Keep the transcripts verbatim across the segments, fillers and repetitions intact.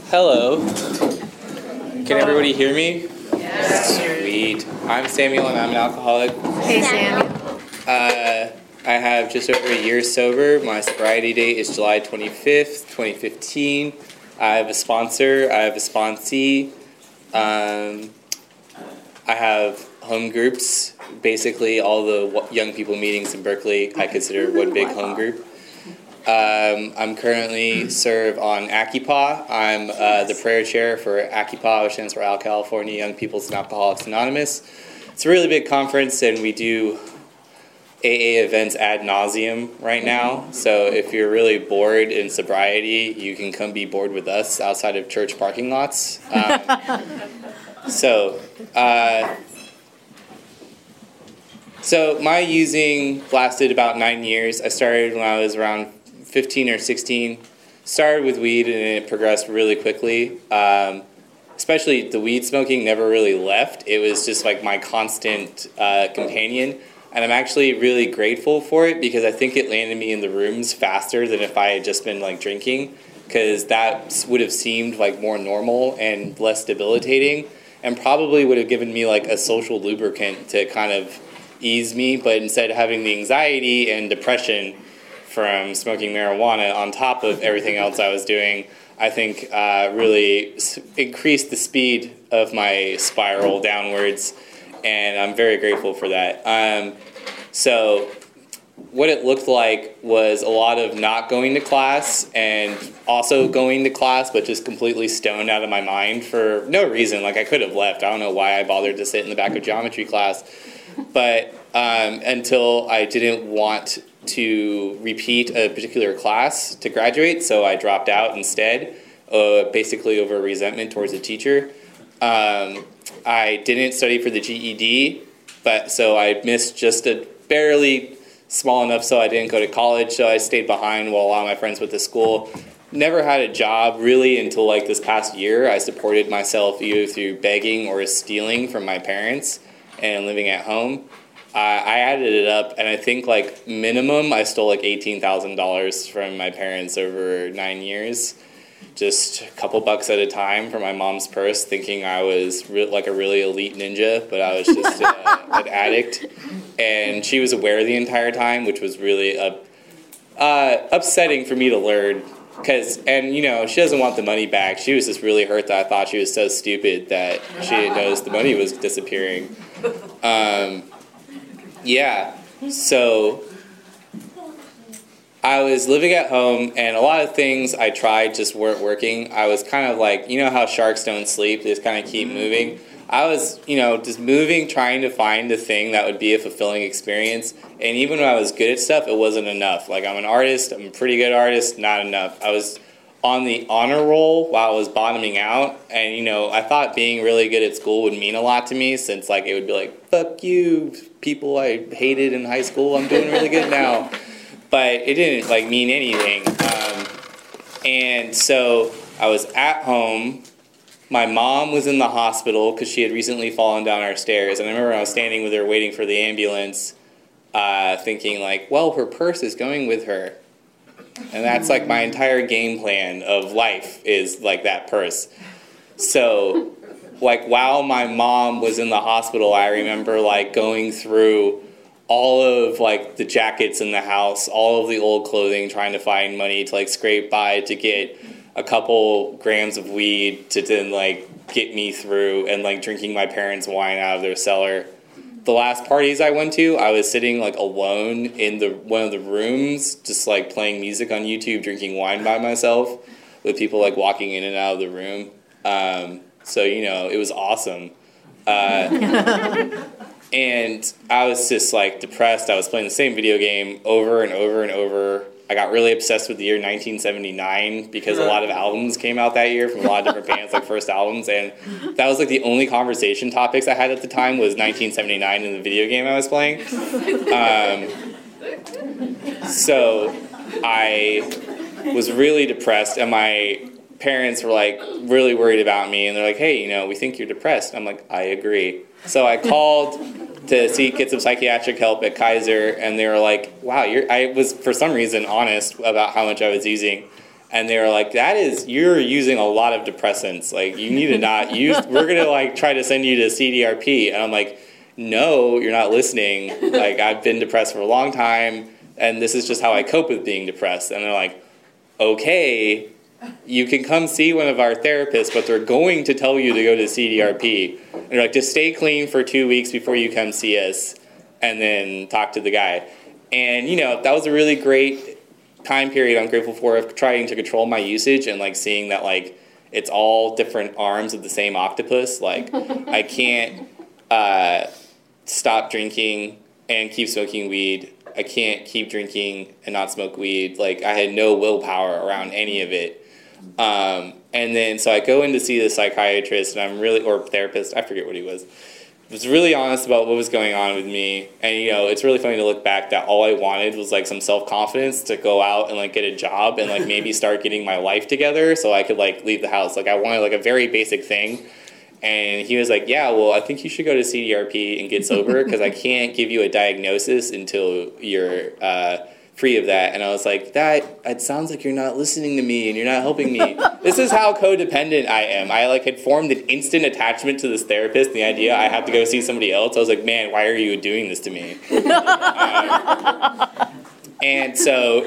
Hello. Can everybody hear me? Yes. Sweet. I'm Samuel and I'm an alcoholic. Hey, Samuel. Uh, I have just over a year sober. My sobriety date is July twenty-fifth, twenty fifteen. I have a sponsor. I have a sponsee. Um, I have home groups. Basically, all the young people meetings in Berkeley I consider one big home group. Um, I'm currently serve on ACIPA. I'm uh, the prayer chair for ACIPA, which stands for Al California Young People's and Alcoholics Anonymous. It's a really big conference, and we do A A events ad nauseum right now. So if you're really bored in sobriety, you can come be bored with us outside of church parking lots. Um, so, uh, so my using lasted about nine years. I started when I was around fifteen or sixteen. Started with weed and it progressed really quickly. Um, especially the weed smoking never really left. It was just like my constant uh, companion. And I'm actually really grateful for it because I think it landed me in the rooms faster than if I had just been like drinking, because that would have seemed like more normal and less debilitating and probably would have given me like a social lubricant to kind of ease me. But instead of having the anxiety and depression from smoking marijuana on top of everything else I was doing, I think uh, really increased the speed of my spiral downwards, and I'm very grateful for that. Um, so what it looked like was a lot of not going to class and also going to class, but just completely stoned out of my mind for no reason. Like I could have left. I don't know why I bothered to sit in the back of geometry class, but um, until I didn't want to repeat a particular class to graduate, so I dropped out instead, uh, basically over resentment towards the teacher. Um, I didn't study for the G E D, but so I missed just a barely small enough so I didn't go to college, so I stayed behind while a lot of my friends went to school. Never had a job really until like this past year. I supported myself either through begging or stealing from my parents and living at home. Uh, I added it up, and I think like minimum I stole like eighteen thousand dollars from my parents over nine years. Just a couple bucks at a time from my mom's purse, thinking I was re- like a really elite ninja, but I was just uh, an addict. And she was aware the entire time, which was really uh, uh, upsetting for me to learn. Cause, and you know, she doesn't want the money back. She was just really hurt that I thought she was so stupid that she didn't notice the money was disappearing. Um, yeah, so I was living at home, and a lot of things I tried just weren't working. I was kind of like, you know how sharks don't sleep, they just kind of keep moving. I was, you know, just moving, trying to find the thing that would be a fulfilling experience. And even when I was good at stuff, it wasn't enough. Like, I'm an artist, I'm a pretty good artist, not enough. I was on the honor roll while I was bottoming out, and, you know, I thought being really good at school would mean a lot to me, since, like, it would be like, fuck you, people I hated in high school, I'm doing really good now. But it didn't, like, mean anything. Um, and so I was at home. My mom was in the hospital because she had recently fallen down our stairs. And I remember I was standing with her waiting for the ambulance, uh, thinking, like, well, her purse is going with her. And that's, like, my entire game plan of life is, like, that purse. So, like, while my mom was in the hospital, I remember, like, going through all of like the jackets in the house, all of the old clothing, trying to find money to like scrape by to get a couple grams of weed to then like get me through, and like drinking my parents' wine out of their cellar. The last parties I went to, I was sitting like alone in the one of the rooms, just like playing music on YouTube, drinking wine by myself, with people like walking in and out of the room. Um, so you know, it was awesome. Uh, And I was just, like, depressed. I was playing the same video game over and over and over. I got really obsessed with the year nineteen seventy-nine because a lot of albums came out that year from a lot of different bands, like first albums. And that was, like, the only conversation topics I had at the time was nineteen seventy-nine in the video game I was playing. Um, so I was really depressed, and my parents were, like, really worried about me. And they're like, hey, you know, we think you're depressed. I'm like, I agree. So I called to see, get some psychiatric help at Kaiser, and they were like, wow, you're, I was, for some reason, honest about how much I was using. And they were like, that is, you're using a lot of depressants. Like, you need to not use, we're going to, like, try to send you to C D R P. And I'm like, no, you're not listening. Like, I've been depressed for a long time, and this is just how I cope with being depressed. And they're like, okay, you can come see one of our therapists, but they're going to tell you to go to C D R P. And they're like, just stay clean for two weeks before you come see us, and then talk to the guy. And, you know, that was a really great time period I'm grateful for of trying to control my usage and like seeing that like it's all different arms of the same octopus. Like I can't uh, stop drinking and keep smoking weed. I can't keep drinking and not smoke weed. Like I had no willpower around any of it. Um, and then so I go in to see the psychiatrist and I'm really, or therapist, I forget what he was. Was really honest about what was going on with me, and you know it's really funny to look back that all I wanted was like some self-confidence to go out and like get a job and like maybe start getting my life together so I could like leave the house. Like I wanted like a very basic thing, and he was like, yeah, well I think you should go to C D R P and get sober because I can't give you a diagnosis until you're uh, free of that. And I was like, that it sounds like you're not listening to me and you're not helping me. This is how codependent I am. I like had formed an instant attachment to this therapist, the idea I have to go see somebody else. I was like, man, why are you doing this to me? um, and so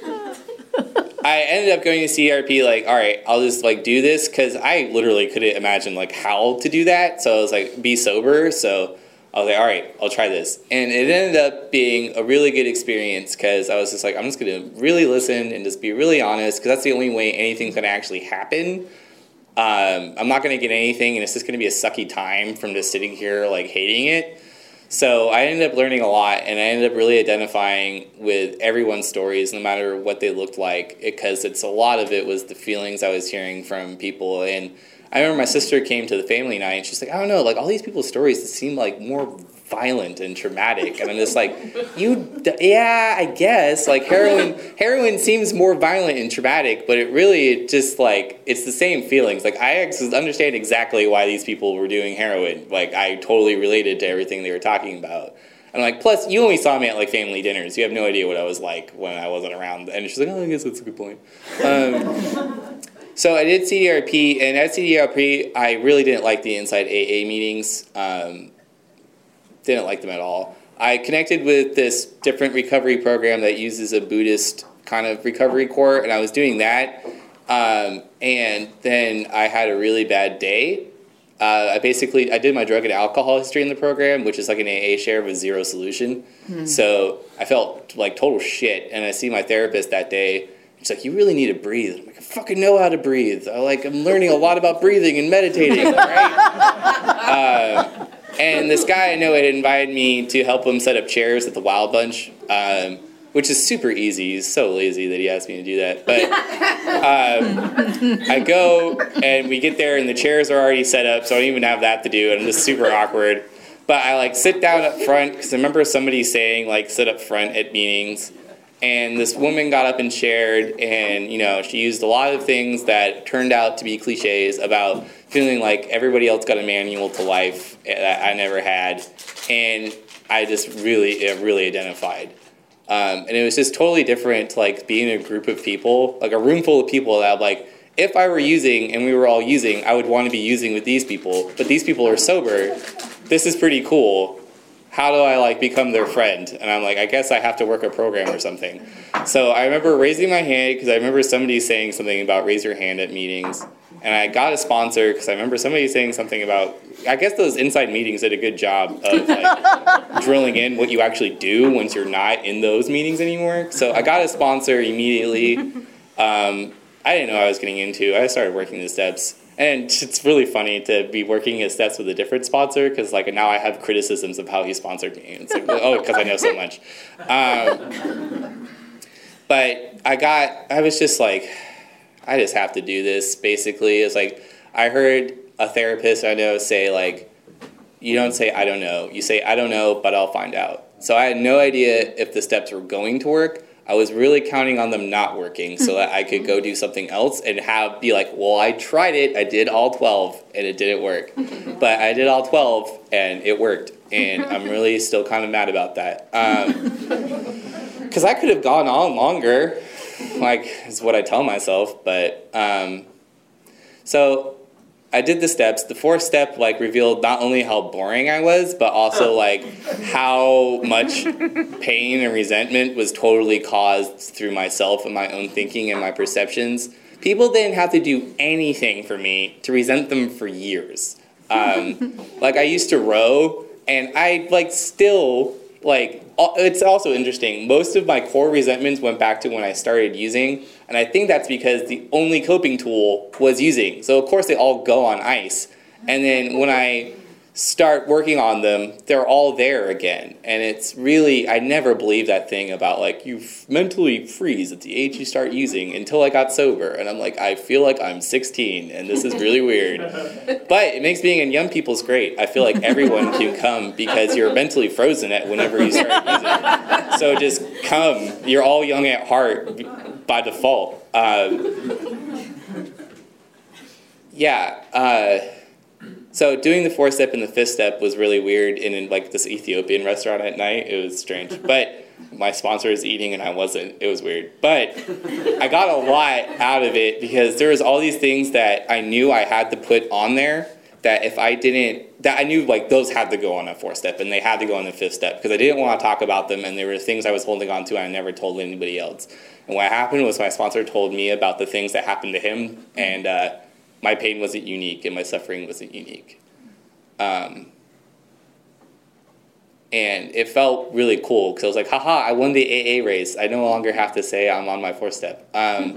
I ended up going to C D R P like, all right, I'll just like do this because I literally couldn't imagine like how to do that. So I was like, be sober. So I was like, all right, I'll try this. And it ended up being a really good experience because I was just like, I'm just going to really listen and just be really honest because that's the only way anything's going to actually happen. Um, I'm not going to get anything, and it's just going to be a sucky time from just sitting here like hating it. So I ended up learning a lot, and I ended up really identifying with everyone's stories, no matter what they looked like, because it's a lot of it was the feelings I was hearing from people. And I remember my sister came to the family night, and she's like, I don't know, like all these people's stories seem like more violent and traumatic. And I'm just like, you, yeah, I guess. Like heroin, heroin seems more violent and traumatic, but it really just like, it's the same feelings. Like I understand exactly why these people were doing heroin. Like I totally related to everything they were talking about. And like, plus you only saw me at like family dinners. You have no idea what I was like when I wasn't around. And she's like, oh, I guess that's a good point. Um, So I did C D R P, and at C D R P, I really didn't like the Inside A A meetings. Um, didn't like them at all. I connected with this different recovery program that uses a Buddhist kind of recovery court, and I was doing that. Um, and then I had a really bad day. Uh, I basically, I did my drug and alcohol history in the program, which is like an A A share with zero solution. Mm-hmm. So I felt like total shit, and I see my therapist that day. She's like, you really need to breathe. I'm like, I fucking know how to breathe. I like, I'm learning a lot about breathing and meditating, right? uh, and this guy I know had invited me to help him set up chairs at the Wild Bunch, um, which is super easy. He's so lazy that he asked me to do that. But um, I go, and we get there, and the chairs are already set up, so I don't even have that to do, and I'm just super awkward. But I, like, sit down up front, because I remember somebody saying, like, sit up front at meetings. And this woman got up and shared, and, you know, she used a lot of things that turned out to be cliches about feeling like everybody else got a manual to life that I never had. And I just really, it really identified. Um, and it was just totally different to, like, being in a group of people, like a room full of people that, like, if I were using and we were all using, I would want to be using with these people. But these people are sober. This is pretty cool. How do I, like, become their friend? And I'm like, I guess I have to work a program or something. So I remember raising my hand because I remember somebody saying something about raise your hand at meetings. And I got a sponsor because I remember somebody saying something about, I guess those inside meetings did a good job of, like, drilling in what you actually do once you're not in those meetings anymore. So I got a sponsor immediately. Um, I didn't know what I was getting into. I started working the steps. And it's really funny to be working at Steps with a different sponsor because, like, now I have criticisms of how he sponsored me. It's like, oh, because I know so much. Um, but I got, I was just like, I just have to do this, basically. It's like, I heard a therapist I know say, like, you don't say, I don't know. You say, I don't know, but I'll find out. So I had no idea if the steps were going to work. I was really counting on them not working so that I could go do something else and have be like, well, I tried it. I did all twelve, and it didn't work. But I did all twelve, and it worked. And I'm really still kind of mad about that. Because um, I could have gone on longer. like, is what I tell myself. But, um, so I did the steps. The fourth step, like, revealed not only how boring I was, but also, like, how much pain and resentment was totally caused through myself and my own thinking and my perceptions. People didn't have to do anything for me to resent them for years. Um, like, I used to row, and I, like, still, like, it's also interesting. Most of my core resentments went back to when I started using, and I think that's because the only coping tool was using. So, of course, they all go on ice. And then when I start working on them, they're all there again. And it's really, I never believed that thing about, like, you mentally freeze at the age you start using until I got sober. And I'm like, I feel like I'm sixteen, and this is really weird. But it makes being in young people's great. I feel like everyone can come because you're mentally frozen at whenever you start using. So just come. You're all young at heart by default. Um, yeah. Uh, So doing the fourth step and the fifth step was really weird in, in like this Ethiopian restaurant at night. It was strange. But my sponsor was eating and I wasn't. It was weird. But I got a lot out of it because there was all these things that I knew I had to put on there that if I didn't, that I knew like those had to go on a fourth step and they had to go on the fifth step because I didn't want to talk about them and there were things I was holding on to and I never told anybody else. And what happened was my sponsor told me about the things that happened to him and uh, my pain wasn't unique and my suffering wasn't unique. Um, and it felt really cool because I was like, haha, I won the A A race. I no longer have to say I'm on my fourth step. Um,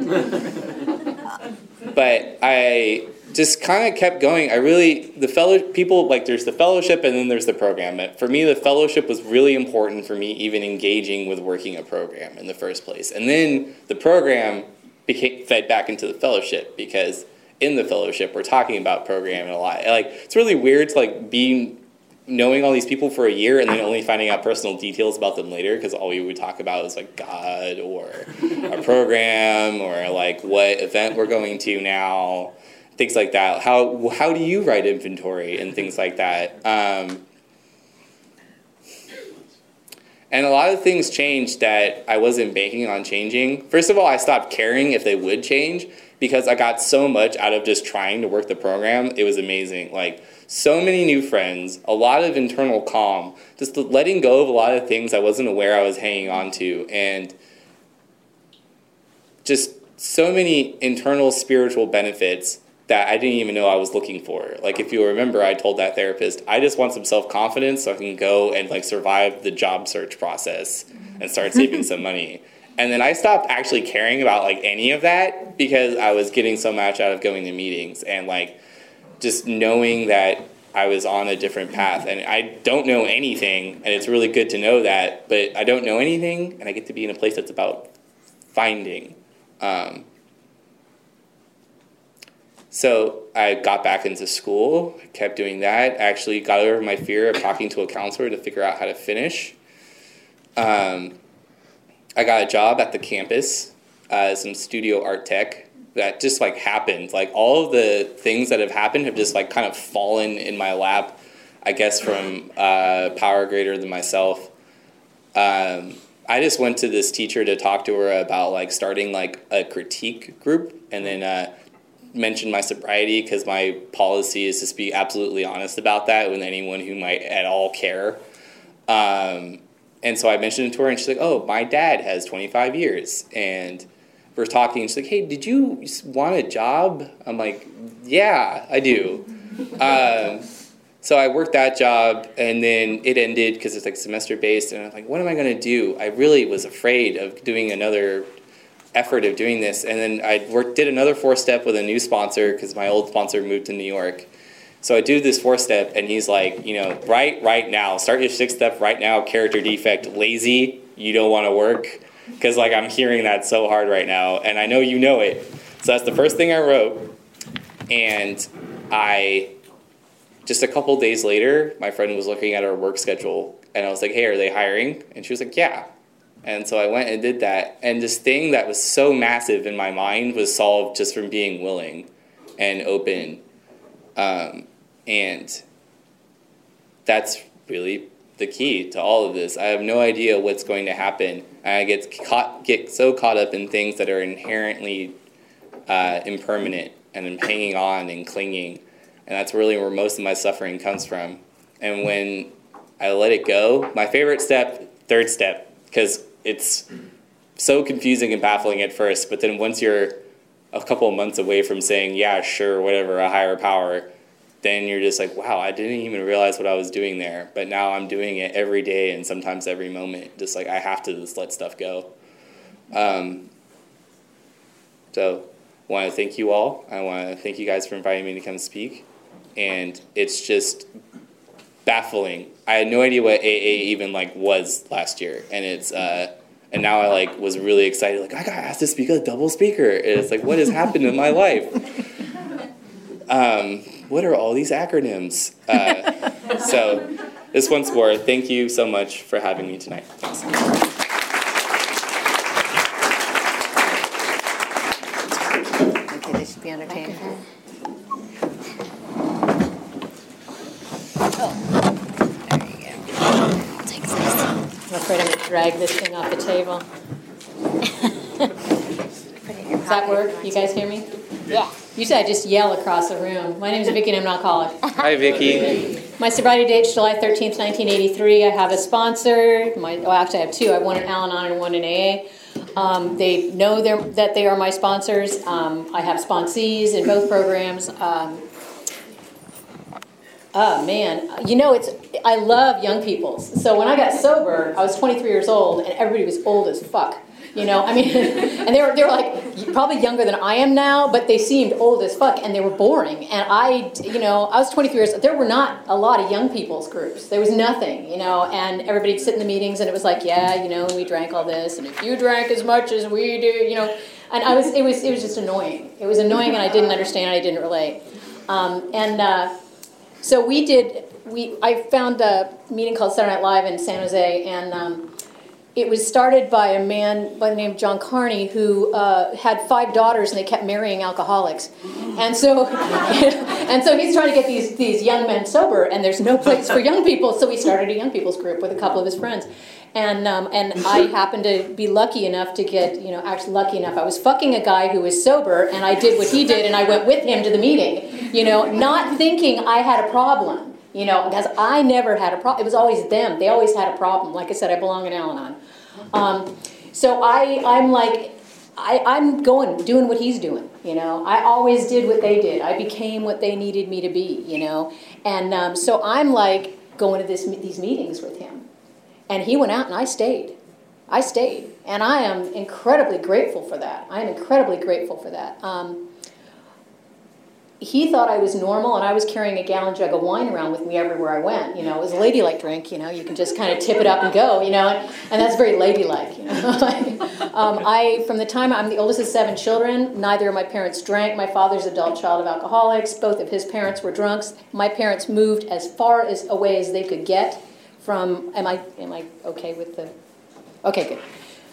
but I just kind of kept going. I really, the fellow people, like there's the fellowship and then there's the program. And for me, the fellowship was really important for me even engaging with working a program in the first place. And then the program became fed back into the fellowship because in the fellowship, we're talking about programming a lot. Like, it's really weird to like be knowing all these people for a year and then only finding out personal details about them later because all we would talk about is like God or our program or like what event we're going to now, things like that. How how do you write inventory and things like that? Um, and a lot of things changed that I wasn't banking on changing. First of all, I stopped caring if they would change. Because I got so much out of just trying to work the program, it was amazing. Like, so many new friends, a lot of internal calm, just letting go of a lot of things I wasn't aware I was hanging on to, and just so many internal spiritual benefits that I didn't even know I was looking for. Like, if you remember, I told that therapist, I just want some self-confidence so I can go and, like, survive the job search process and start saving some money. And then I stopped actually caring about like any of that because I was getting so much out of going to meetings and like just knowing that I was on a different path. And I don't know anything, and it's really good to know that, but I don't know anything, and I get to be in a place that's about finding. Um, so I got back into school, kept doing that, actually got over my fear of talking to a counselor to figure out how to finish. Um, I got a job at the campus as some studio art tech. That just like happened. Like all of the things that have happened have just like kind of fallen in my lap, I guess from uh, power greater than myself. Um, I just went to this teacher to talk to her about like starting like a critique group and then uh, mentioned my sobriety because my policy is to be absolutely honest about that with anyone who might at all care. Um, And so I mentioned it to her, and she's like, oh, my dad has twenty-five years. And we're talking, and she's like, hey, did you want a job? I'm like, yeah, I do. Um, so I worked that job, and then it ended because it's like semester-based. And I'm like, what am I going to do? I really was afraid of doing another effort of doing this. And then I worked, did another four-step with a new sponsor because my old sponsor moved to New York. So I do this fourth step, and he's like, you know, right, right now, start your sixth step right now, character defect, lazy, you don't want to work, because, like, I'm hearing that so hard right now, and I know you know it. So that's the first thing I wrote, and I, just a couple days later, my friend was looking at our work schedule, and I was like, hey, are they hiring? And she was like, yeah. And so I went and did that, and this thing that was so massive in my mind was solved just from being willing and open. Um, And that's really the key to all of this. I have no idea what's going to happen. I get caught, get so caught up in things that are inherently uh, impermanent, and I'm hanging on and clinging, and that's really where most of my suffering comes from. And when I let it go, my favorite step, third step, because it's so confusing and baffling at first, but then once you're a couple of months away from saying, yeah, sure, whatever, a higher power, then you're just like, wow, I didn't even realize what I was doing there. But now I'm doing it every day and sometimes every moment. Just like I have to just let stuff go. Um, so I want to thank you all. I want to thank you guys for inviting me to come speak. And it's just baffling. I had no idea what A A even like was last year. And it's uh, and now I like was really excited. Like I got asked to speak as a double speaker. And it's like, what has happened in my life? Um, what are all these acronyms? Uh, so this once more, thank you so much for having me tonight. Thanks. Okay, they should be entertaining. Oh, there you go. I'll take this. I'm afraid I'm going to drag this thing off the table. Does that work? You guys hear me? Yeah. Usually I just yell across the room. My name is Vicki and I'm an alcoholic. Hi, Vicki. My sobriety date is July thirteenth, nineteen eighty-three. I have a sponsor. My, well, actually I have two. I have one in Al-Anon and one in A A. Um, they know that they are my sponsors. Um, I have sponsees in both programs. Um, oh, man. You know, it's I love young people. So when I got sober, I was twenty-three years old and everybody was old as fuck. You know, I mean, and they were, they were like probably younger than I am now, but they seemed old as fuck and they were boring. And I, you know, I was twenty-three years old. There were not a lot of young people's groups. There was nothing, you know, and everybody'd sit in the meetings and it was like, yeah, you know, and we drank all this. And if you drank as much as we do, you know, and I was, it was, it was just annoying. It was annoying and I didn't understand. I didn't relate. Um, and uh, so we did, we, I found a meeting called Saturday Night Live in San Jose, and um, it was started by a man by the name of John Carney who uh, had five daughters and they kept marrying alcoholics. And so and so he's trying to get these, these young men sober, and there's no place for young people, so he started a young people's group with a couple of his friends. And um, and I happened to be lucky enough to get, you know, actually lucky enough. I was fucking a guy who was sober, and I did what he did, and I went with him to the meeting, you know, not thinking I had a problem. You know, because I never had a problem. It was always them. They always had a problem. Like I said, I belong in Al-Anon. Um, so I, I'm like, I, I'm going, doing what he's doing, you know. I always did what they did. I became what they needed me to be, you know. And um, so I'm like going to this, these meetings with him. And he went out and I stayed. I stayed. And I am incredibly grateful for that. I am incredibly grateful for that. Um, He thought I was normal, and I was carrying a gallon jug of wine around with me everywhere I went. You know, it was a ladylike drink. You know, you can just kind of tip it up and go. You know, and, and that's very ladylike. You know, um, I from the time I'm the oldest of seven children, neither of my parents drank. My father's adult child of alcoholics. Both of his parents were drunks. My parents moved as far as away as they could get from. Am I am I okay with the? Okay, good.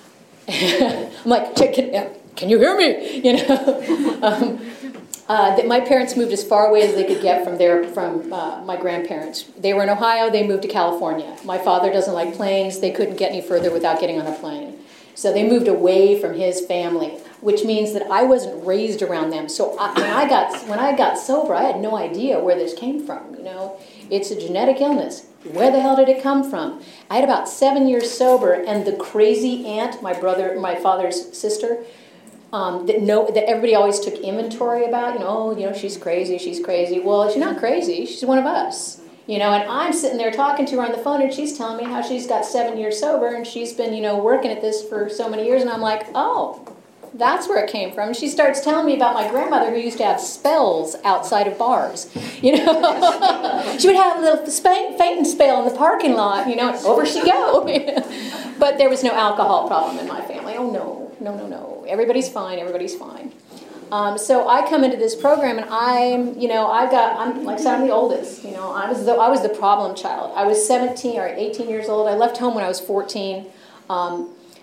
I'm like, check it out. Can you hear me? You know. um, Uh, that my parents moved as far away as they could get from their from uh, my grandparents. They were in Ohio. They moved to California. My father doesn't like planes. They couldn't get any further without getting on a plane. So they moved away from his family, which means that I wasn't raised around them. So I, when I got when I got sober, I had no idea where this came from. You know, it's a genetic illness. Where the hell did it come from? I had about seven years sober, and the crazy aunt, my brother, my father's sister. Um, that no, that everybody always took inventory about, you know, oh, you know, she's crazy, she's crazy. Well, she's not crazy, she's one of us, you know, and I'm sitting there talking to her on the phone, and she's telling me how she's got seven years sober, and she's been, you know, working at this for so many years, and I'm like, oh, that's where it came from. And she starts telling me about my grandmother who used to have spells outside of bars, you know. She would have a little fainting spell in the parking lot, you know, and over she'd go. But there was no alcohol problem in my family. Oh, no. No, no, no. Everybody's fine. Everybody's fine. Um, so I come into this program, and I'm, you know, I've got, I'm like I said, I'm the oldest. You know, I was the, I was the problem child. I was seventeen or eighteen years old. I left home when I was fourteen. Um,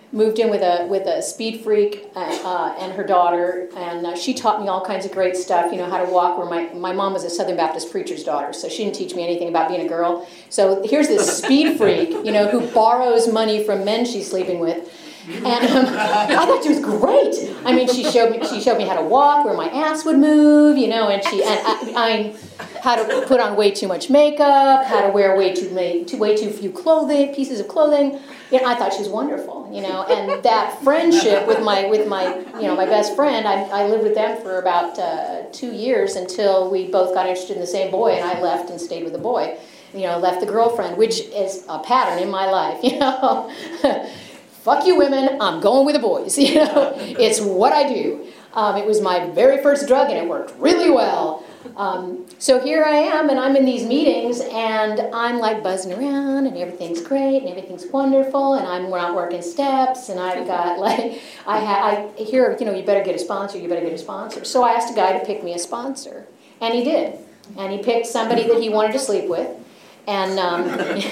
moved in with a with a speed freak uh, uh, and her daughter, and uh, she taught me all kinds of great stuff, you know, how to walk, where my, my mom was a Southern Baptist preacher's daughter, so she didn't teach me anything about being a girl. So here's this speed freak, you know, who borrows money from men she's sleeping with. And um, I thought she was great. I mean, she showed me she showed me how to walk, where my ass would move, you know, and she and I, I how to put on way too much makeup, how to wear way too many, too, way too few clothing pieces of clothing. You know, I thought she was wonderful, you know. And that friendship with my with my you know my best friend, I, I lived with them for about uh, two years until we both got interested in the same boy, and I left and stayed with the boy. You know, left the girlfriend, which is a pattern in my life, you know. Fuck you women, I'm going with the boys, you know. It's what I do. Um, it was my very first drug and it worked really well. Um, so here I am, and I'm in these meetings, and I'm like buzzing around, and everything's great, and everything's wonderful, and I'm not working steps, and I've got like, I, ha I hear, you know, you better get a sponsor, you better get a sponsor. So I asked a guy to pick me a sponsor, and he did. And he picked somebody that he wanted to sleep with, and um,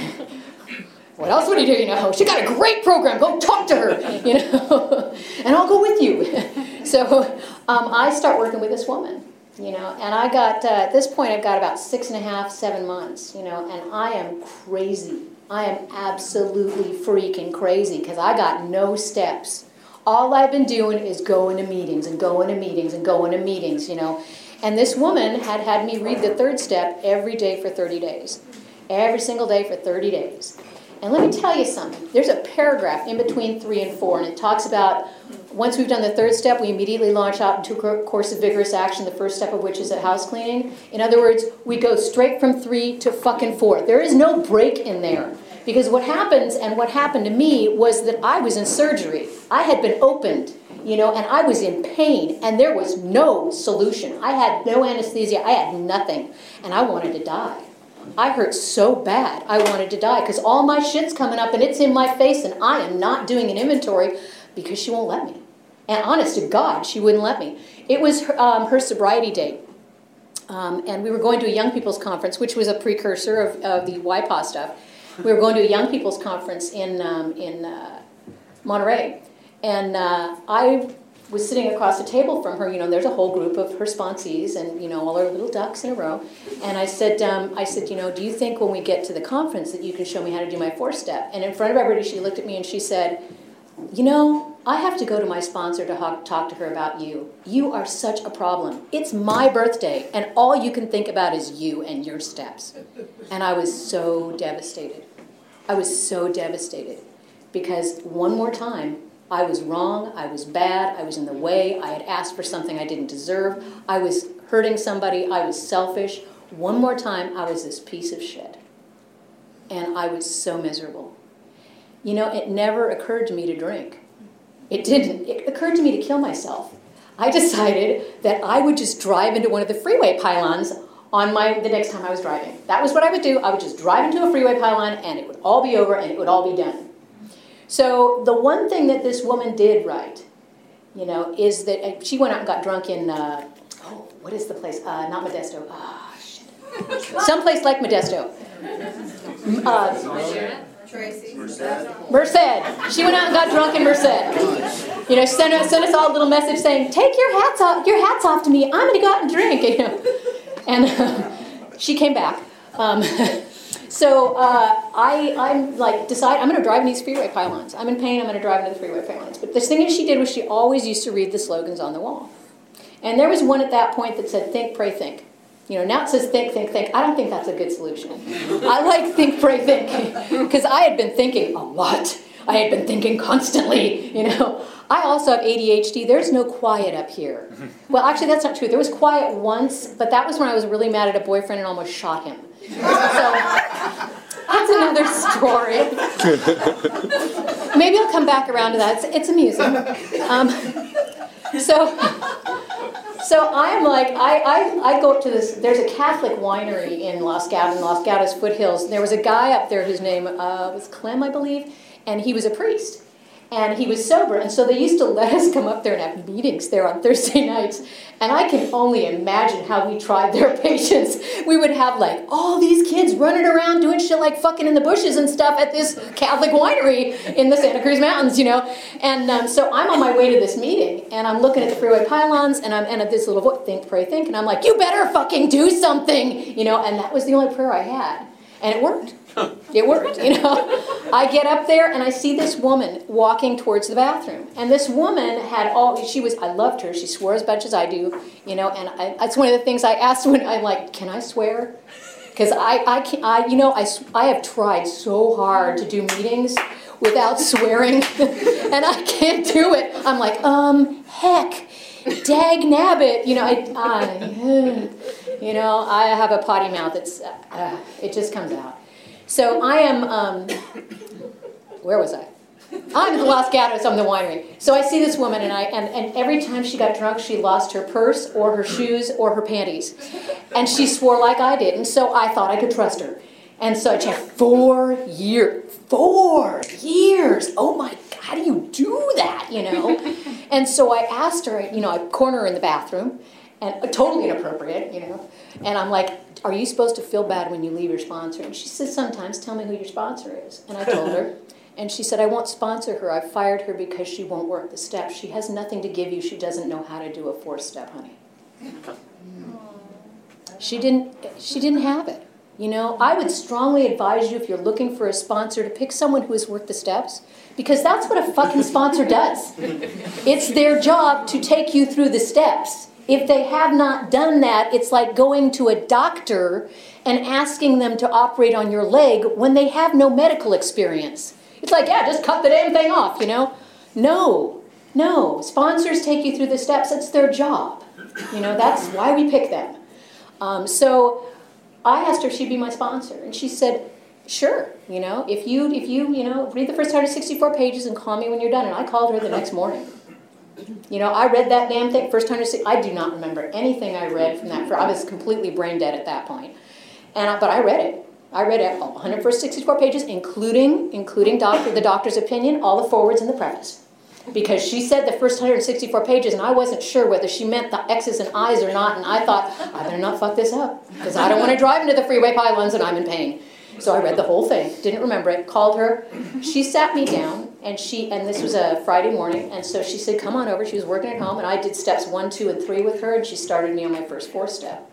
what else would he do, you know? She got a great program, go talk to her, you know, and I'll go with you. So um, I start working with this woman, you know, and I got, uh, at this point, I've got about six and a half, seven months, you know, and I am crazy. I am absolutely freaking crazy because I got no steps. All I've been doing is going to meetings and going to meetings and going to meetings, you know. And this woman had had me read the third step every day for thirty days. Every single day for thirty days. And let me tell you something. There's a paragraph in between three and four, and it talks about once we've done the third step, we immediately launch out into a course of vigorous action, the first step of which is a house cleaning. In other words, we go straight from three to fucking four. There is no break in there. Because what happens, and what happened to me, was that I was in surgery. I had been opened, you know, and I was in pain, and there was no solution. I had no anesthesia. I had nothing, and I wanted to die. I hurt so bad, I wanted to die, because all my shit's coming up, and it's in my face, and I am not doing an inventory because she won't let me. And honest to God, she wouldn't let me. It was her, um, her sobriety date, um, and we were going to a young people's conference, which was a precursor of, of the Y P A stuff. We were going to a young people's conference in, um, in uh, Monterey, and uh, I was sitting across the table from her, you know, there's a whole group of her sponsees and, you know, all her little ducks in a row. And I said, um, I said, you know, do you think when we get to the conference that you can show me how to do my four-step? And in front of everybody, she looked at me and she said, you know, I have to go to my sponsor to talk to her about you. You are such a problem. It's my birthday, and all you can think about is you and your steps. And I was so devastated. I was so devastated because one more time, I was wrong, I was bad, I was in the way, I had asked for something I didn't deserve, I was hurting somebody, I was selfish. One more time, I was this piece of shit. And I was so miserable. You know, it never occurred to me to drink. It didn't. It occurred to me to kill myself. I decided that I would just drive into one of the freeway pylons on my, the next time I was driving. That was what I would do. I would just drive into a freeway pylon and it would all be over and it would all be done. So the one thing that this woman did right, you know, is that she went out and got drunk in, uh, oh, what is the place? Uh, not Modesto. Ah, oh, shit. Someplace like Modesto. Uh, Tracy. Merced. She went out and got drunk in Merced. You know, sent us, sent us all a little message saying, take your hats off, your hats off to me. I'm going to go out and drink. You know? And uh, she came back. Um, So uh, I, I'm like, decide, I'm going to drive in these freeway pylons. I'm in pain, I'm going to drive into the freeway pylons. But the thing that she did was she always used to read the slogans on the wall. And there was one at that point that said, think, pray, think. You know, now it says think, think, think. I don't think that's a good solution. I like think, pray, think. Because I had been thinking a lot. I had been thinking constantly, you know. I also have A D H D. There's no quiet up here. Well, actually, that's not true. There was quiet once, but that was when I was really mad at a boyfriend and almost shot him. So that's another story. Maybe I'll come back around to that. It's, it's amusing. Um, so, so I'm like, I, I, I go up to this, there's a Catholic winery in Los Gatos, in Los Gatos foothills. There was a guy up there whose name uh, was Clem, I believe, and he was a priest. And he was sober, and so they used to let us come up there and have meetings there on Thursday nights. And I can only imagine how we tried their patience. We would have like all these kids running around doing shit like fucking in the bushes and stuff at this Catholic winery in the Santa Cruz Mountains, you know. And um, so I'm on my way to this meeting, and I'm looking at the freeway pylons, and I'm and at this little voice, think, pray, think, and I'm like, you better fucking do something, you know. And that was the only prayer I had, and it worked. It worked, you know. I get up there and I see this woman walking towards the bathroom. And this woman had all, she was, I loved her. She swore as much as I do, you know, and I, that's one of the things I asked when I'm like, can I swear? Because I, I, can, I, you know, I, I have tried so hard to do meetings without swearing, and I can't do it. I'm like, um, heck, dag nabbit, you know, I, uh, you know, I have a potty mouth that's, uh, it just comes out. So I am, um, where was I? I'm at Los Gatos, I'm the winery. So I see this woman, and I and, and every time she got drunk, she lost her purse or her shoes or her panties. And she swore like I did, and so I thought I could trust her. And so I checked four years, four years. Oh my God, how do you do that, you know? And so I asked her, you know, I corner her in the bathroom, and uh, totally inappropriate, you know. And I'm like, are you supposed to feel bad when you leave your sponsor? And she said, sometimes, tell me who your sponsor is. And I told her. And she said, I won't sponsor her. I fired her because she won't work the steps. She has nothing to give you. She doesn't know how to do a four-step, honey. She didn't, she didn't have it. You know, I would strongly advise you, if you're looking for a sponsor, to pick someone who has worked the steps, because that's what a fucking sponsor does. It's their job to take you through the steps. If they have not done that, it's like going to a doctor and asking them to operate on your leg when they have no medical experience. It's like, yeah, just cut the damn thing off, you know? No, no. Sponsors take you through the steps. It's their job. You know, that's why we pick them. Um, so I asked her if she'd be my sponsor, and she said, sure. You know, if you, if you, you know, read the first one hundred sixty-four pages and call me when you're done. And I called her the next morning. You know, I read that damn thing, first time, I do not remember anything I read from that. I was completely brain dead at that point. And I, but I read it. I read it, one hundred sixty-four pages, including, including doctor, the doctor's opinion, all the forwards and the preface. Because she said the first one hundred sixty-four pages, and I wasn't sure whether she meant the X's and I's or not, and I thought, I better not fuck this up, because I don't want to drive into the freeway pylons and I'm in pain. So I read the whole thing, didn't remember it, called her. She sat me down, and she, and this was a Friday morning, and so she said, come on over. She was working at home, and I did steps one, two, and three with her, and she started me on my first four-step.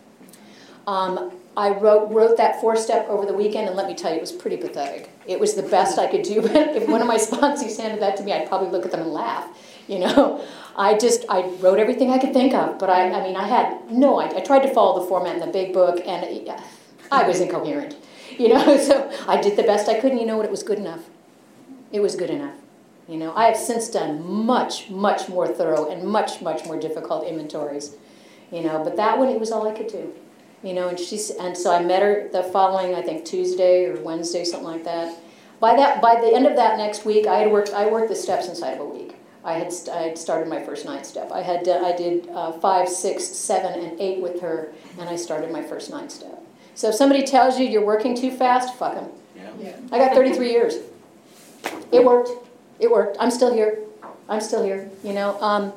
Um, I wrote, wrote that four-step over the weekend, and let me tell you, it was pretty pathetic. It was the best I could do, but if one of my sponsors handed that to me, I'd probably look at them and laugh, you know. I just, I wrote everything I could think of, but I, I mean, I had no idea. I tried to follow the format in the big book, and it, I was incoherent. You know, so I did the best I could, and you know what, it was good enough. It was good enough. You know, I have since done much, much more thorough and much, much more difficult inventories. You know, but that one, it was all I could do. You know, and she's, and so I met her the following, I think, Tuesday or Wednesday, something like that. By that, by the end of that next week, I had worked, I worked the steps inside of a week. I had, I had started my first nine step. I had, uh, I did uh, five, six, seven, and eight with her, and I started my first nine step. So if somebody tells you you're working too fast, fuck them. Yeah. Yeah. I got thirty-three years. It worked. It worked. I'm still here. I'm still here. You know, um,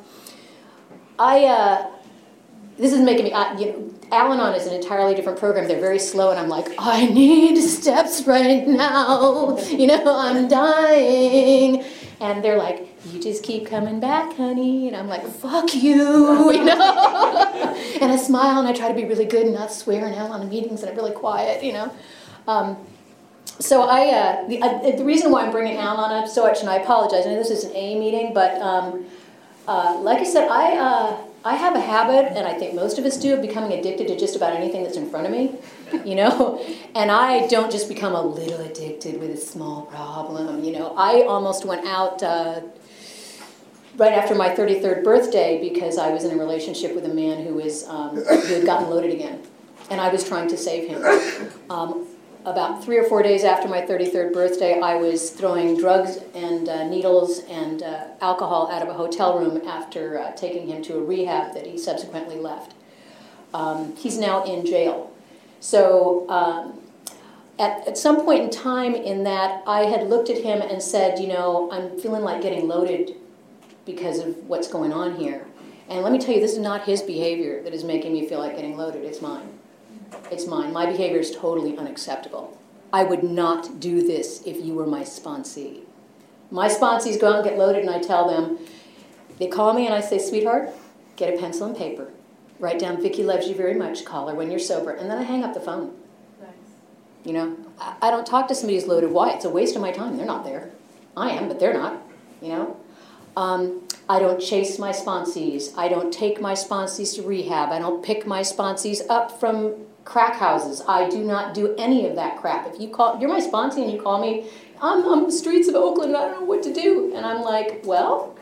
I. Uh, this is making me. Uh, you know, Al-Anon is an entirely different program. They're very slow, and I'm like, I need steps right now. You know, I'm dying. And they're like, you just keep coming back, honey. And I'm like, fuck you, you know. And I smile, and I try to be really good and not swear and Al-Anon meetings, and I'm really quiet, you know. Um, so I, uh, the, uh, the reason why I'm bringing Al-Anon up so much, and I apologize, I know this is an A meeting, but um, uh, like I said, I, uh, I have a habit, and I think most of us do, of becoming addicted to just about anything that's in front of me, you know. And I don't just become a little addicted with a small problem, you know. I almost went out uh, right after my thirty-third birthday because I was in a relationship with a man who was um, who had gotten loaded again, and I was trying to save him. Um, about three or four days after my thirty-third birthday, I was throwing drugs and uh, needles and uh, alcohol out of a hotel room after uh, taking him to a rehab that he subsequently left. Um, he's now in jail. So um, at, at some point in time in that, I had looked at him and said, you know, I'm feeling like getting loaded because of what's going on here. And let me tell you, this is not his behavior that is making me feel like getting loaded. It's mine. It's mine. My behavior is totally unacceptable. I would not do this if you were my sponsee. My sponsees go out and get loaded, and I tell them, they call me and I say, sweetheart, get a pencil and paper. Write down, Vicki loves you very much. Call her when you're sober. And then I hang up the phone. Nice. You know, I, I don't talk to somebody who's loaded. Why? It's a waste of my time. They're not there. I am, but they're not. You know? Um, I don't chase my sponsees. I don't take my sponsees to rehab. I don't pick my sponsees up from crack houses. I do not do any of that crap. If you call, you're my sponsee and you call me, I'm on the streets of Oakland, I don't know what to do. And I'm like, well,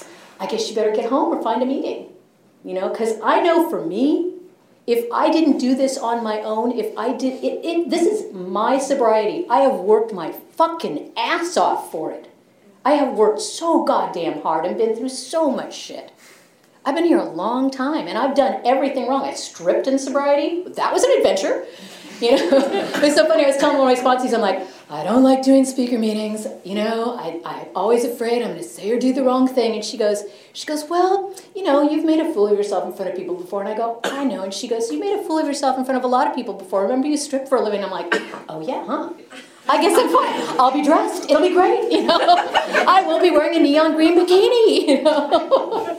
I guess you better get home or find a meeting. You know, because I know for me, if I didn't do this on my own, if I did, it, it, this is my sobriety. I have worked my fucking ass off for it. I have worked so goddamn hard and been through so much shit. I've been here a long time, and I've done everything wrong. I stripped in sobriety. That was an adventure. You know, it was so funny. I was telling one of my sponsees, I'm like, I don't like doing speaker meetings. You know, I, I'm always afraid I'm going to say or do the wrong thing. And she goes, she goes, well, you know, you've made a fool of yourself in front of people before. And I go, I know. And she goes, you made a fool of yourself in front of a lot of people before. Remember you stripped for a living? I'm like, oh yeah, huh? I guess I'm fine. I'll be dressed. It'll be great. You know, I will be wearing a neon green bikini. You know,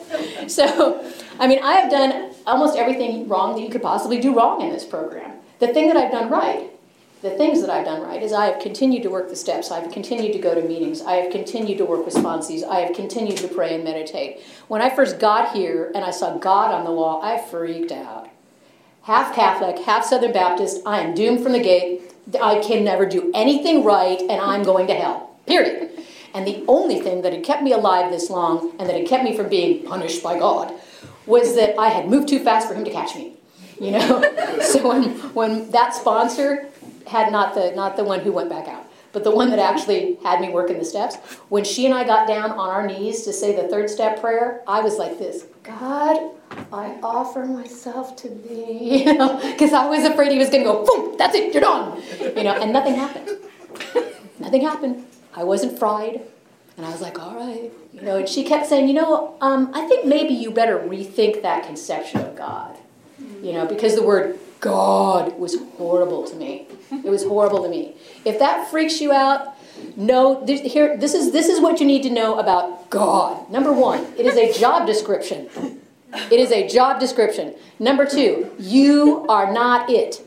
so I mean, I have done almost everything wrong that you could possibly do wrong in this program. The thing that I've done right, the things that I've done right, is I have continued to work the steps. I've continued to go to meetings. I have continued to work with sponsees. I have continued to pray and meditate. When I first got here and I saw God on the wall, I freaked out. Half Catholic, half Southern Baptist, I am doomed from the gate. I can never do anything right, and I'm going to hell, period. And the only thing that had kept me alive this long and that had kept me from being punished by God was that I had moved too fast for him to catch me. You know, so when when that sponsor had not the not the one who went back out, but the one that actually had me working the steps, when she and I got down on our knees to say the third step prayer, I was like this, God, I offer myself to thee, you know, because I was afraid he was going to go, boom, that's it, you're done, you know, and nothing happened. Nothing happened. I wasn't fried, and I was like, all right, you know, and she kept saying, you know, um, I think maybe you better rethink that conception of God. You know, because the word God was horrible to me. It was horrible to me. If that freaks you out, no, this, here, this is this is what you need to know about God. Number one, it is a job description. It is a job description. Number two, you are not it.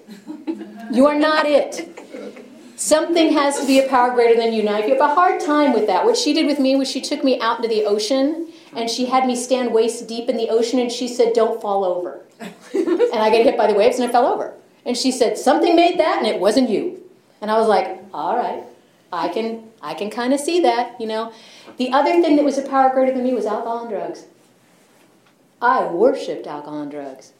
You are not it. Something has to be a power greater than you. Now, if you have a hard time with that, what she did with me was she took me out into the ocean, and she had me stand waist deep in the ocean, and she said, don't fall over. And I get hit by the waves, and I fell over. And she said, something made that, and it wasn't you. And I was like, all right, I can I can kind of see that, you know. The other thing that was a power greater than me was alcohol and drugs. I worshipped alcohol and drugs.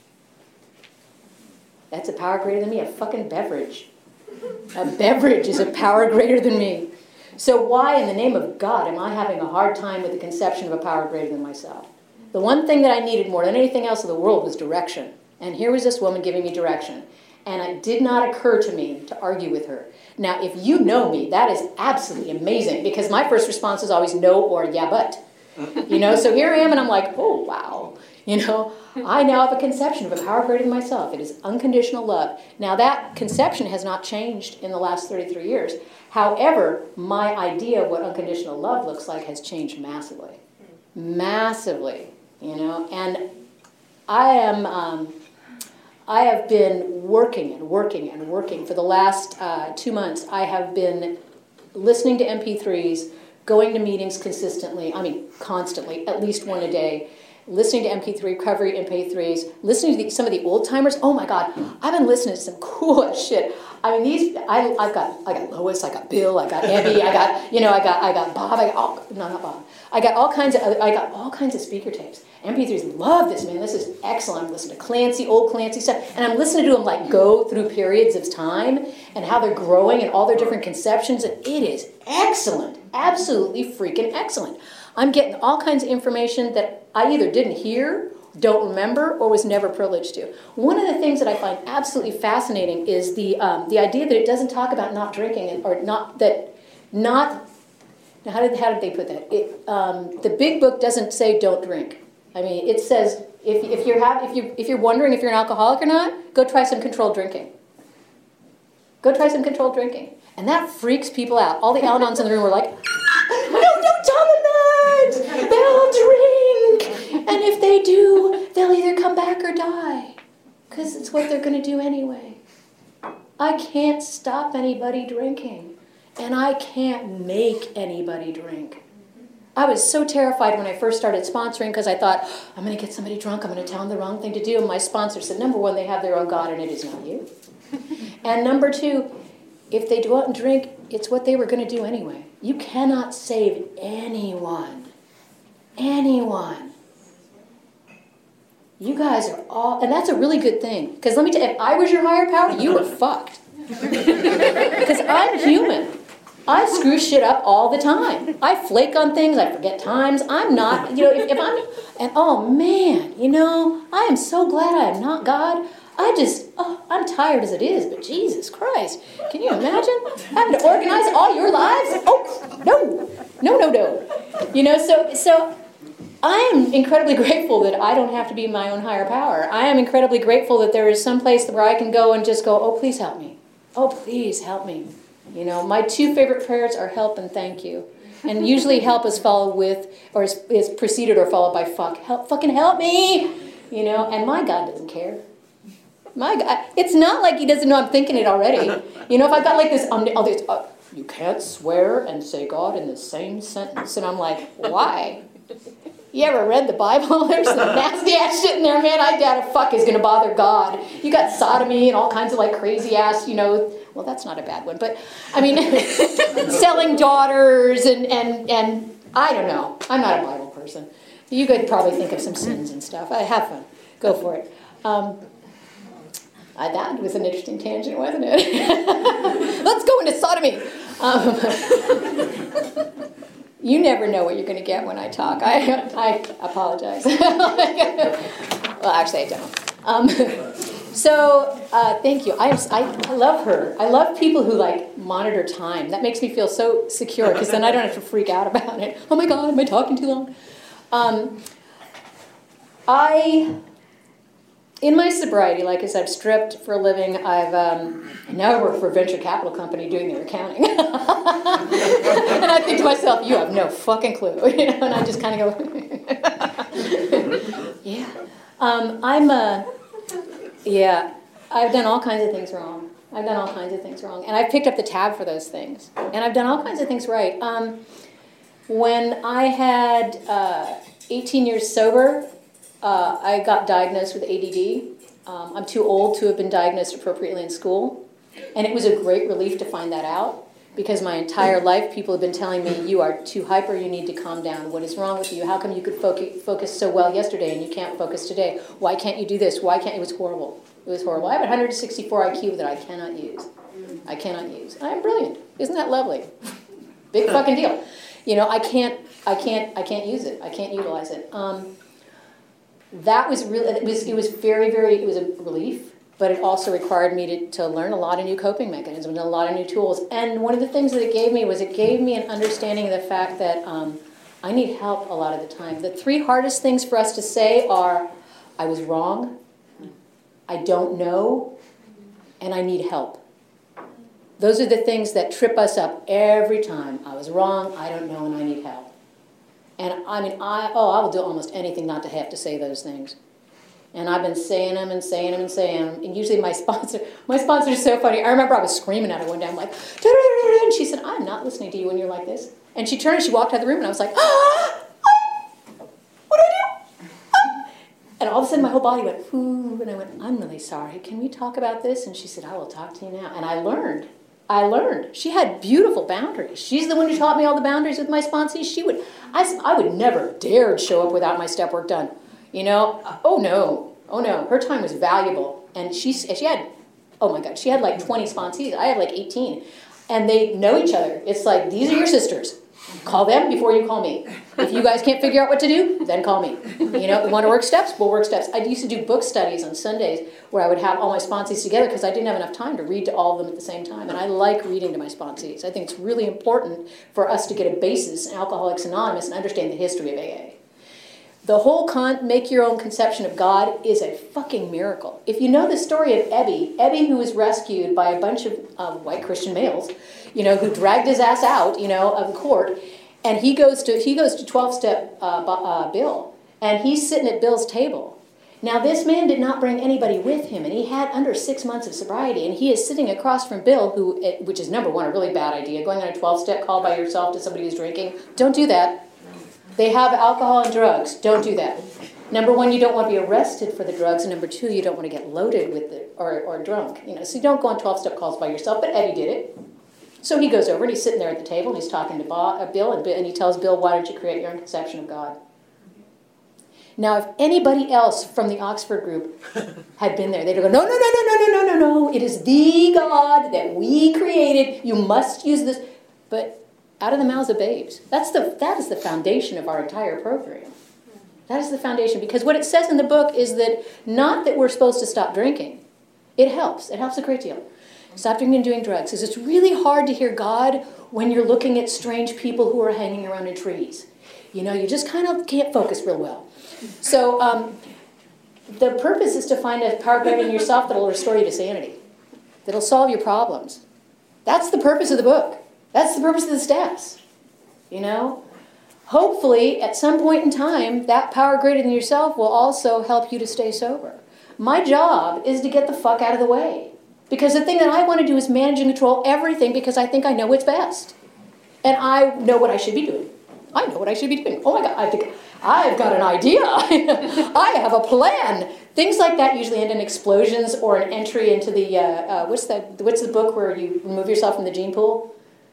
That's a power greater than me, a fucking beverage. A beverage is a power greater than me. So why, in the name of God, am I having a hard time with the conception of a power greater than myself? The one thing that I needed more than anything else in the world was direction. And here was this woman giving me direction. And it did not occur to me to argue with her. Now, if you know me, that is absolutely amazing, because my first response is always no or yeah, but. You know, so here I am, and I'm like, oh, wow. You know, I now have a conception of a power greater than myself. It is unconditional love. Now, that conception has not changed in the last thirty-three years. However, my idea of what unconditional love looks like has changed massively. Massively, you know. And I am, um, I have been working and working and working for the last uh, two months. I have been listening to M P threes, going to meetings consistently, I mean, constantly, at least one a day, listening to M P three recovery M P threes, listening to the, some of the old timers. Oh my God, I've been listening to some cool shit. I mean, these. I, I've got. I got Lois. I got Bill. I got Abby. I got. You know. I got. I got Bob. I got all. No, not Bob. I got all kinds of. I got all kinds of speaker tapes. M P threes love this, man. This is excellent. I'm listening to Clancy, old Clancy stuff, and I'm listening to them like go through periods of time and how they're growing and all their different conceptions, and it is excellent. Absolutely freaking excellent. I'm getting all kinds of information that I either didn't hear don't remember, or was never privileged to. One of the things that I find absolutely fascinating is the um, the idea that it doesn't talk about not drinking, or not that not. Now, how did how did they put that? It, um, the big book doesn't say don't drink. I mean, it says if if you're have, if you if you're wondering if you're an alcoholic or not, go try some controlled drinking. Go try some controlled drinking, and that freaks people out. All the Al-Anons in the room were like, "No, don't tell them that. They'll drink, and if they do, they'll either come back or die, because it's what they're going to do anyway." I can't stop anybody drinking, and I can't make anybody drink. I was so terrified when I first started sponsoring because I thought, I'm going to get somebody drunk, I'm going to tell them the wrong thing to do. And my sponsor said, number one, they have their own God, and it is not you. And number two, if they go out and drink, it's what they were going to do anyway. You cannot save anyone. Anyone. You guys are all, and that's a really good thing. Because let me tell you, if I was your higher power, you were fucked. Because I'm human. I screw shit up all the time. I flake on things, I forget times. I'm not, you know, if, if I'm, and oh man, you know, I am so glad I am not God. I just, oh, I'm tired as it is, but Jesus Christ, can you imagine having to organize all your lives? Oh, no, no, no, no. You know, so, so I am incredibly grateful that I don't have to be my own higher power. I am incredibly grateful that there is some place where I can go and just go, oh, please help me. Oh, please help me. You know, my two favorite prayers are help and thank you. And usually help is followed with, or is, is preceded or followed by fuck. Help, fucking help me! You know, and my God doesn't care. My God, it's not like he doesn't know I'm thinking it already. You know, if I've got like this, um, oh, this uh, you can't swear and say God in the same sentence. And I'm like, why? You ever read the Bible? There's some nasty ass shit in there, man. I doubt a fuck is going to bother God. You got sodomy and all kinds of like crazy ass, you know, well, that's not a bad one, but I mean, selling daughters and, and, and I don't know. I'm not a Bible person. You could probably think of some sins and stuff. I have fun. Go for it. Um, I, that was an interesting tangent, wasn't it? Let's go into sodomy. Um, you never know what you're going to get when I talk. I, I apologize. Well, actually, I don't. Um, so, uh, thank you. I, I, I love her. I love people who, like, monitor time. That makes me feel so secure, because then I don't have to freak out about it. Oh, my God, am I talking too long? Um, I... In my sobriety, like as I've stripped for a living, I've um, now I work for a venture capital company doing their accounting. And I think to myself, you have no fucking clue. You know, and I just kind of go, yeah. Um, I'm a, yeah, I've done all kinds of things wrong. I've done all kinds of things wrong. And I've picked up the tab for those things. And I've done all kinds of things right. Um, when I had uh, eighteen years sober, Uh, I got diagnosed with A D D. Um, I'm too old to have been diagnosed appropriately in school. And it was a great relief to find that out, because my entire life people have been telling me, you are too hyper, you need to calm down. What is wrong with you? How come you could focus, focus so well yesterday and you can't focus today? Why can't you do this? Why can't, it was horrible. It was horrible. I have a one hundred sixty-four I Q that I cannot use. I cannot use. I'm brilliant. Isn't that lovely? Big fucking deal. You know, I can't, I can't, I can't use it. I can't utilize it. Um, That was really, it was, it was very, very, it was a relief, but it also required me to, to learn a lot of new coping mechanisms and a lot of new tools. And one of the things that it gave me was it gave me an understanding of the fact that um, I need help a lot of the time. The three hardest things for us to say are, I was wrong, I don't know, and I need help. Those are the things that trip us up every time. I was wrong, I don't know, and I need help. And I mean, I oh, I will do almost anything not to have to say those things. And I've been saying them and saying them and saying them. And usually my sponsor, my sponsor is so funny. I remember I was screaming at her one day. I'm like, da-da-da-da-da. And she said, I'm not listening to you when you're like this. And she turned and she walked out of the room and I was like, ah, what do I do? Ah. And all of a sudden my whole body went, ooh. And I went, I'm really sorry. Can we talk about this? And she said, I will talk to you now. And I learned. I learned. She had beautiful boundaries. She's the one who taught me all the boundaries with my sponsees. She would, I, I would never dare show up without my step work done. You know, oh no, oh no. Her time was valuable. And she, she had, oh my God, she had like twenty sponsees. I had like eighteen. And they know each other. It's like, these are your sisters. Call them before you call me. If you guys can't figure out what to do, then call me. You know, you want to work steps? We'll work steps. I used to do book studies on Sundays where I would have all my sponsees together because I didn't have enough time to read to all of them at the same time. And I like reading to my sponsees. I think it's really important for us to get a basis in Alcoholics Anonymous and understand the history of A A. The whole con make your own conception of God is a fucking miracle. If you know the story of Ebby, Ebby who was rescued by a bunch of uh, white Christian males, you know, who dragged his ass out, you know, of court, and he goes to he goes to twelve-step uh, uh, Bill, and he's sitting at Bill's table. Now this man did not bring anybody with him, and he had under six months of sobriety, and he is sitting across from Bill, who, which is number one, a really bad idea, going on a twelve-step call by yourself to somebody who's drinking. Don't do that. They have alcohol and drugs. Don't do that. Number one, you don't want to be arrested for the drugs, and number two, you don't want to get loaded with it or, or drunk. You know, so you don't go on twelve-step calls by yourself, but Eddie did it. So he goes over, and he's sitting there at the table, and he's talking to Bob, uh, Bill, and, and he tells Bill, why don't you create your own conception of God? Now, if anybody else from the Oxford group had been there, they'd go, no, no, no, no, no, no, no, no, no. It is the God that we created. You must use this. But out of the mouths of babes. That's the, that is the foundation of our entire program. That is the foundation. Because what it says in the book is that not that we're supposed to stop drinking. It helps. It helps a great deal. Stop drinking and doing drugs. Because it's really hard to hear God when you're looking at strange people who are hanging around in trees. You know, you just kind of can't focus real well. So um, the purpose is to find a power greater than yourself that will restore you to sanity. That will solve your problems. That's the purpose of the book. That's the purpose of the steps, you know? Hopefully, at some point in time, that power greater than yourself will also help you to stay sober. My job is to get the fuck out of the way. Because the thing that I want to do is manage and control everything because I think I know what's best. And I know what I should be doing. I know what I should be doing. Oh my God, I think I've got an idea. I have a plan. Things like that usually end in explosions or an entry into the, uh, uh, what's, that, what's the book where you remove yourself from the gene pool?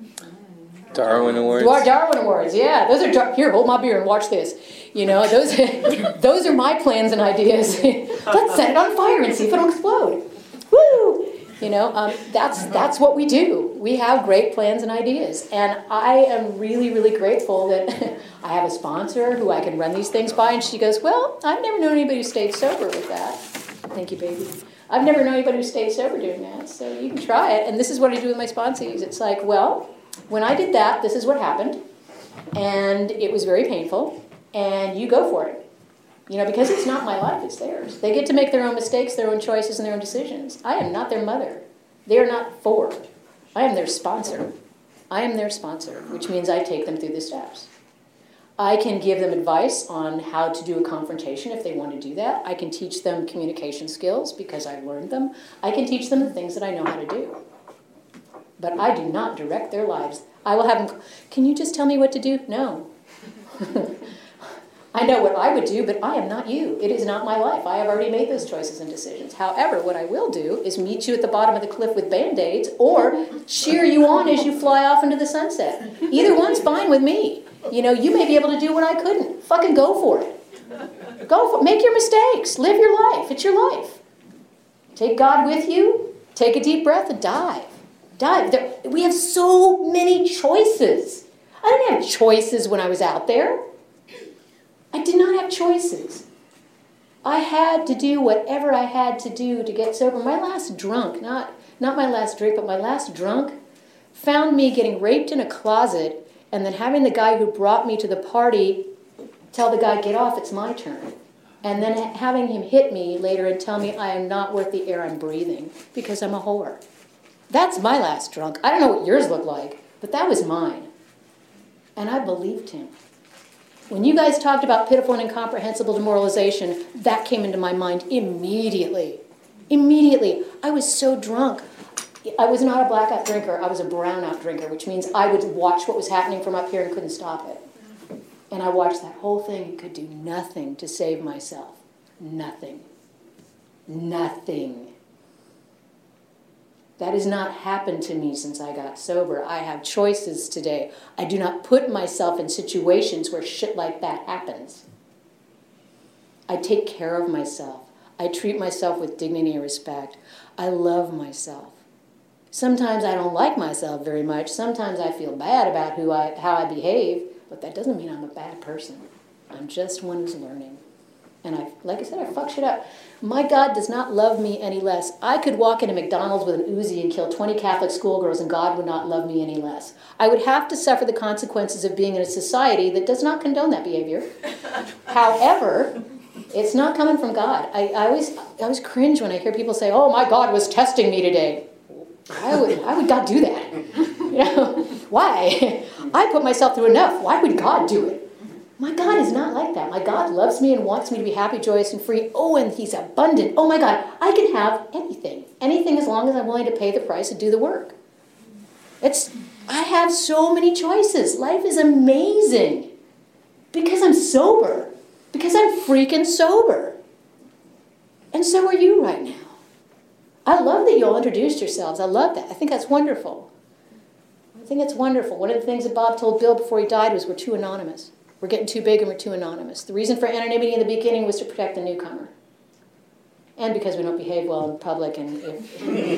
Darwin Awards. Darwin Awards, yeah. Those are dar here. Hold my beer and watch this. You know, those those are my plans and ideas. Let's set it on fire and see if it'll explode. Woo! You know, um, that's that's what we do. We have great plans and ideas, and I am really, really grateful that I have a sponsor who I can run these things by. And she goes, "Well, I've never known anybody who stayed sober with that." Thank you, baby. I've never known anybody who stayed sober doing that, so you can try it. And this is what I do with my sponsees. It's like, well, when I did that, this is what happened, and it was very painful, and you go for it. You know, because it's not my life, it's theirs. They get to make their own mistakes, their own choices, and their own decisions. I am not their mother. They are not for. I am their sponsor. I am their sponsor, which means I take them through the steps. I can give them advice on how to do a confrontation if they want to do that. I can teach them communication skills because I've learned them. I can teach them the things that I know how to do. But I do not direct their lives. I will have them, can you just tell me what to do? No. I know what I would do, but I am not you. It is not my life. I have already made those choices and decisions. However, what I will do is meet you at the bottom of the cliff with Band-Aids or cheer you on as you fly off into the sunset. Either one's fine with me. You know, you may be able to do what I couldn't. Fucking go for it. Go for it. Make your mistakes. Live your life. It's your life. Take God with you. Take a deep breath and dive. Dive. There, we have so many choices. I didn't have choices when I was out there. I did not have choices. I had to do whatever I had to do to get sober. My last drunk, not, not my last drink, but my last drunk, found me getting raped in a closet and then having the guy who brought me to the party tell the guy, get off, it's my turn. And then having him hit me later and tell me I am not worth the air I'm breathing because I'm a whore. That's my last drunk. I don't know what yours look like, but that was mine. And I believed him. When you guys talked about pitiful and incomprehensible demoralization, that came into my mind immediately. Immediately. I was so drunk. I was not a blackout drinker. I was a brownout drinker, which means I would watch what was happening from up here and couldn't stop it. And I watched that whole thing and could do nothing to save myself. Nothing. Nothing. That has not happened to me since I got sober. I have choices today. I do not put myself in situations where shit like that happens. I take care of myself. I treat myself with dignity and respect. I love myself. Sometimes I don't like myself very much. Sometimes I feel bad about who I, how I behave, but that doesn't mean I'm a bad person. I'm just one who's learning. And I, like I said, I fuck shit up. My God does not love me any less. I could walk into McDonald's with an Uzi and kill twenty Catholic schoolgirls and God would not love me any less. I would have to suffer the consequences of being in a society that does not condone that behavior. However, it's not coming from God. I, I always I always cringe when I hear people say, oh, my God was testing me today. Why would, why would God do that? You know, why? I put myself through enough. Why would God do it? My God is not like that. My God loves me and wants me to be happy, joyous, and free. Oh, and he's abundant. Oh, my God, I can have anything. Anything as long as I'm willing to pay the price and do the work. It's, I have so many choices. Life is amazing. Because I'm sober. Because I'm freaking sober. And so are you right now. I love that you all introduced yourselves. I love that. I think that's wonderful. I think it's wonderful. One of the things that Bob told Bill before he died was we're too anonymous. We're getting too big and we're too anonymous. The reason for anonymity in the beginning was to protect the newcomer. And because we don't behave well in public. And if,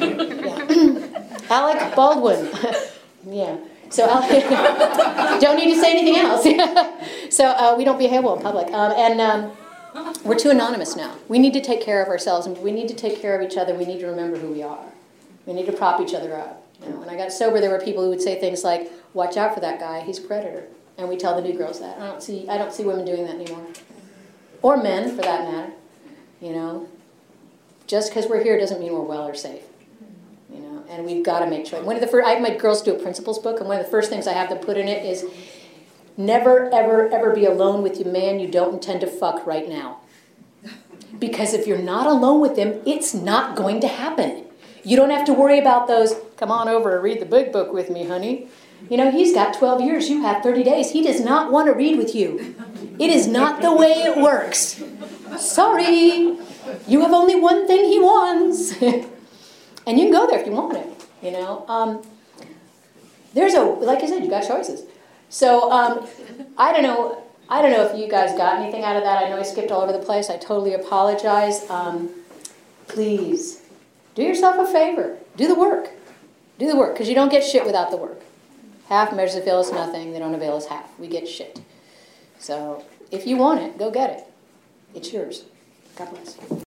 yeah. Alec Baldwin. Yeah. So Alec, don't need to say anything else. So uh, we don't behave well in public. Um, and um, we're too anonymous now. We need to take care of ourselves and we need to take care of each other. We need to remember who we are. We need to prop each other up. You know, when I got sober, there were people who would say things like, watch out for that guy, he's a predator. And we tell the new girls that. I don't see I don't see women doing that anymore. Or men, for that matter. You know. Just because we're here doesn't mean we're well or safe. You know, and we've got to make choice. One of the first I have my girls do a principles book, and one of the first things I have them put in it is never, ever, ever be alone with your man you don't intend to fuck right now. Because if you're not alone with him, it's not going to happen. You don't have to worry about those, come on over and read the big book with me, honey. You know, he's got twelve years, you have thirty days. He does not want to read with you. It is not the way it works. Sorry, you have only one thing he wants. And you can go there if you want it, you know. Um, there's a, like I said, you got choices. So um, I don't know, I don't know if you guys got anything out of that. I know I skipped all over the place. I totally apologize. Um, please, do yourself a favor. Do the work. Do the work, because you don't get shit without the work. Half measures avail us nothing. They don't avail us half. We get shit. So if you want it, go get it. It's yours. God bless.